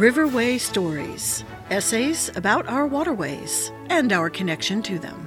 Riverway Stories, essays about our waterways and our connection to them.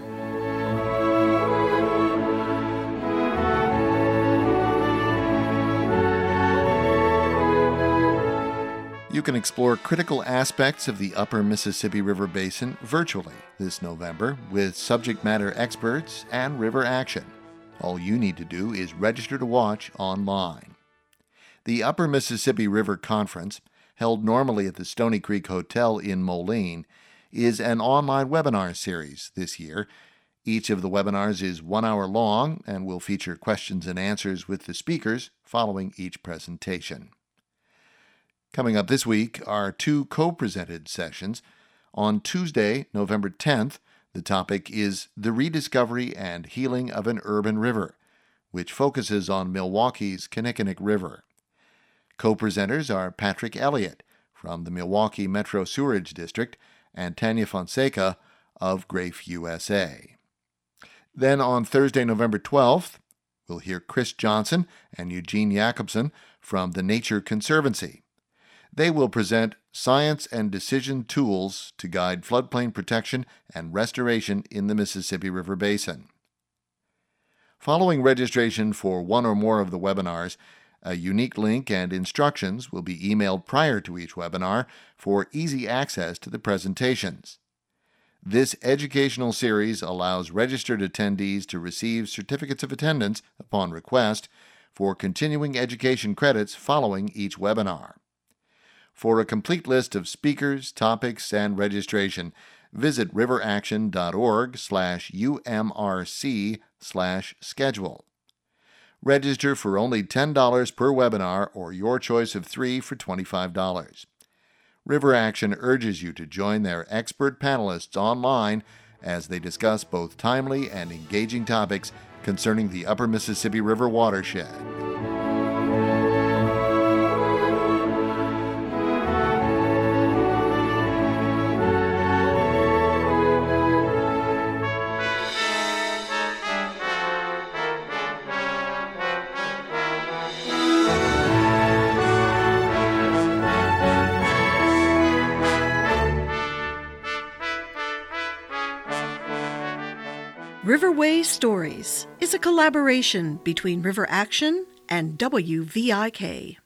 You can explore critical aspects of the upper Mississippi River Basin virtually this November with subject matter experts and river action. All you need to do is register to watch online. The Upper Mississippi River Conference, held normally at the Stony Creek Hotel in Moline, is an online webinar series this year. Each of the webinars is 1 hour long and will feature questions and answers with the speakers following each presentation. Coming up this week are two co-presented sessions. On Tuesday, November 10th, the topic is The Rediscovery and Healing of an Urban River, which focuses on Milwaukee's Kinnickinnic River. Co-presenters are Patrick Elliott from the Milwaukee Metro Sewerage District and Tanya Fonseca of Grafe, USA. Then on Thursday, November 12th, we'll hear Chris Johnson and Eugene Jacobson from the Nature Conservancy. They will present Science and Decision Tools to Guide Floodplain Protection and Restoration in the Mississippi River Basin. Following registration for one or more of the webinars, a unique link and instructions will be emailed prior to each webinar for easy access to the presentations. This educational series allows registered attendees to receive certificates of attendance upon request for continuing education credits following each webinar. For a complete list of speakers, topics, and registration, visit riveraction.org/UMRC/schedule. Register for only $10 per webinar or your choice of 3 for $25. River Action urges you to join their expert panelists online as they discuss both timely and engaging topics concerning the Upper Mississippi River watershed. Riverway Stories is a collaboration between River Action and WVIK.